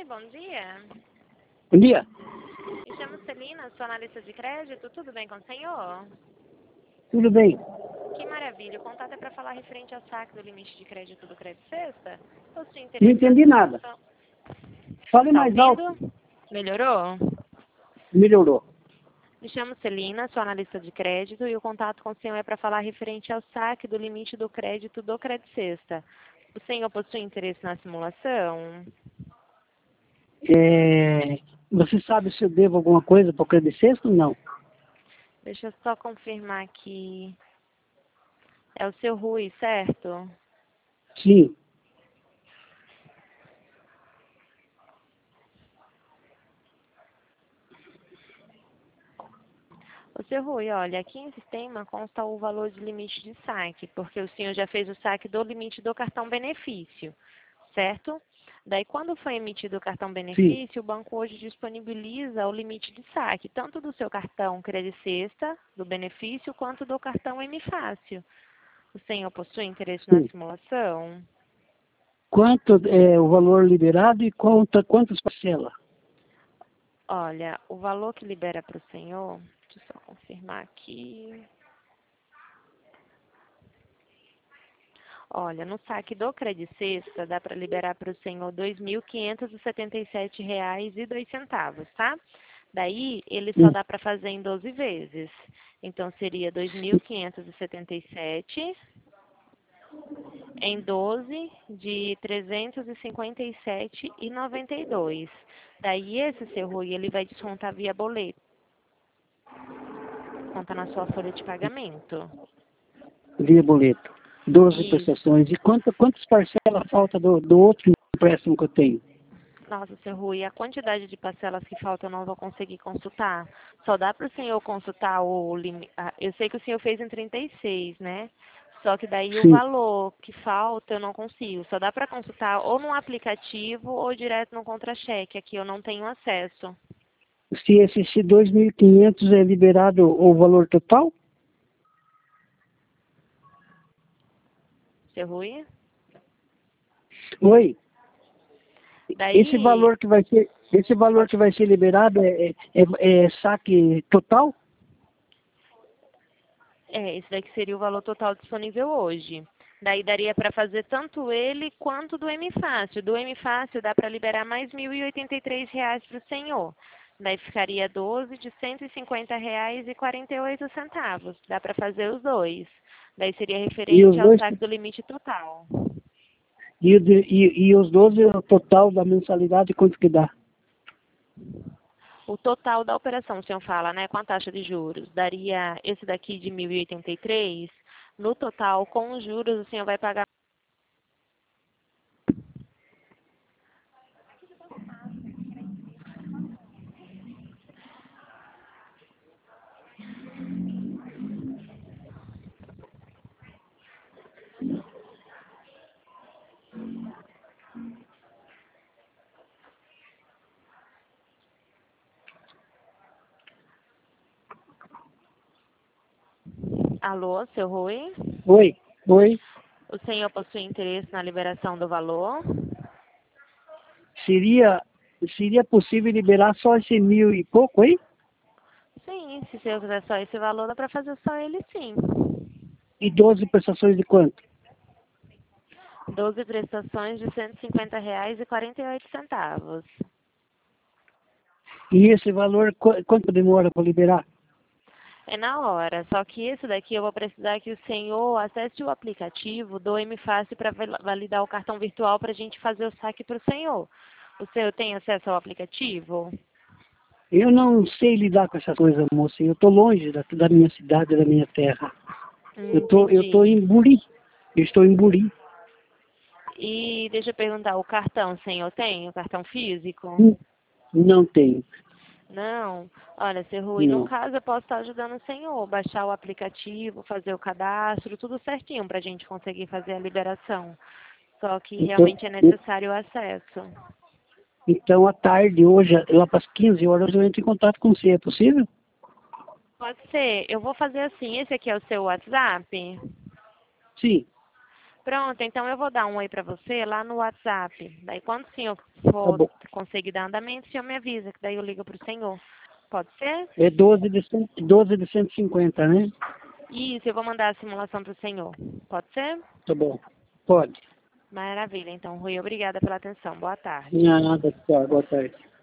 bom dia. Bom dia. Me chamo Celina, sou analista de crédito. Tudo bem com o senhor? Tudo bem? Que maravilha. O contato é para falar referente ao saque do limite de crédito do Crédito Sexta. Possui Não interesse na entendi nada. simulação? Fale Tá mais alto. ouvindo? Melhorou? Melhorou. Me chamo Celina, sou analista de crédito e o contato com o senhor é para falar referente ao saque do limite do crédito do Crédito Sexta. O senhor possui interesse na simulação? Você sabe se eu devo alguma coisa para o Crédito Sexta ou não? Deixa eu só confirmar aqui. É o seu Rui, certo? Sim. Ô, seu Rui, olha, aqui em sistema consta o valor de limite de saque, porque o senhor já fez o saque do limite do cartão benefício, certo? Daí, quando foi emitido o cartão Sim. benefício, o banco hoje disponibiliza o limite de saque, tanto do seu cartão Crédito Sexta, do benefício, quanto do cartão M Fácil. O senhor possui interesse na Sim. simulação? Quanto é o valor liberado e quantas parcelas? Olha, o valor que libera para o senhor, deixa eu só confirmar aqui. Olha, no saque do Crédito Sexta, dá para liberar para o senhor R$ 2.577,02, tá? Daí, ele só dá para fazer em 12 vezes. Então, seria 2.577 em 12 de 357,92. Daí, esse seu Rui, ele vai descontar via boleto. Conta na sua folha de pagamento. Via boleto. 12 Isso. prestações. E quantas parcelas falta do outro empréstimo que eu tenho? Nossa, seu Rui, a quantidade de parcelas que faltam eu não vou conseguir consultar. Só dá para o senhor consultar o limite. Eu sei que o senhor fez em 36, né? Só que daí o Sim. valor que falta eu não consigo. Só dá para consultar ou no aplicativo ou direto no contra-cheque. Aqui eu não tenho acesso. Se esse 2.500 é liberado o valor total? Seu Rui? Oi. Esse Daí, valor que vai ser, pode. liberado é saque total? Esse daqui seria o valor total disponível hoje. Daí daria para fazer tanto ele quanto do M Fácil. Do M Fácil dá para liberar mais R$ 1.083 para o senhor. Daí ficaria 12 de R$ 150,48. Dá para fazer os dois. Daí seria E os referente ao dois, saque do limite total. os 12 é o total da mensalidade, quanto que dá? O total da operação, o senhor fala, né, com a taxa de juros, daria esse daqui de 1.083. No total, com os juros, o senhor vai pagar. Alô, seu Rui? Oi, oi. O senhor possui interesse na liberação do valor? Seria, seria possível liberar só esse 1.000 e pouco, hein? Sim, se o senhor quiser só esse valor, dá para fazer só ele sim. E 12 prestações de quanto? 12 prestações de R$ 150,48. E esse valor, quanto demora para liberar? É na hora, só que esse daqui eu vou precisar que o senhor acesse o aplicativo do M-Fácil para validar o cartão virtual para a gente fazer o saque para o senhor. O senhor tem acesso ao aplicativo? Eu não sei lidar com essas coisas, moça. Eu estou longe da minha cidade, da minha terra. Eu tô Entendi. em Buri. Eu estou em Buri. E deixa eu perguntar, o cartão o senhor tem? O cartão físico? Não tenho. Não. Olha, seu Rui, no Não. caso eu posso estar ajudando o senhor, baixar o aplicativo, fazer o cadastro, tudo certinho para a gente conseguir fazer a liberação. Só que Então, realmente é necessário o acesso. então à tarde, hoje, lá para as 15 horas, eu entro em contato com você. É possível? Pode ser. Eu vou fazer assim. Esse aqui é o seu WhatsApp? Sim. Pronto, então eu vou dar um oi para você lá no WhatsApp. Daí quando o senhor Tá for bom. conseguir dar andamento, o senhor me avisa, que daí eu ligo para o senhor. Pode ser? É 12 de 150, né? Isso, eu vou mandar a simulação para o senhor. Pode ser? Tá bom. Pode. Maravilha. Então, Rui, obrigada pela atenção. Boa tarde. Nada, tá, boa tarde.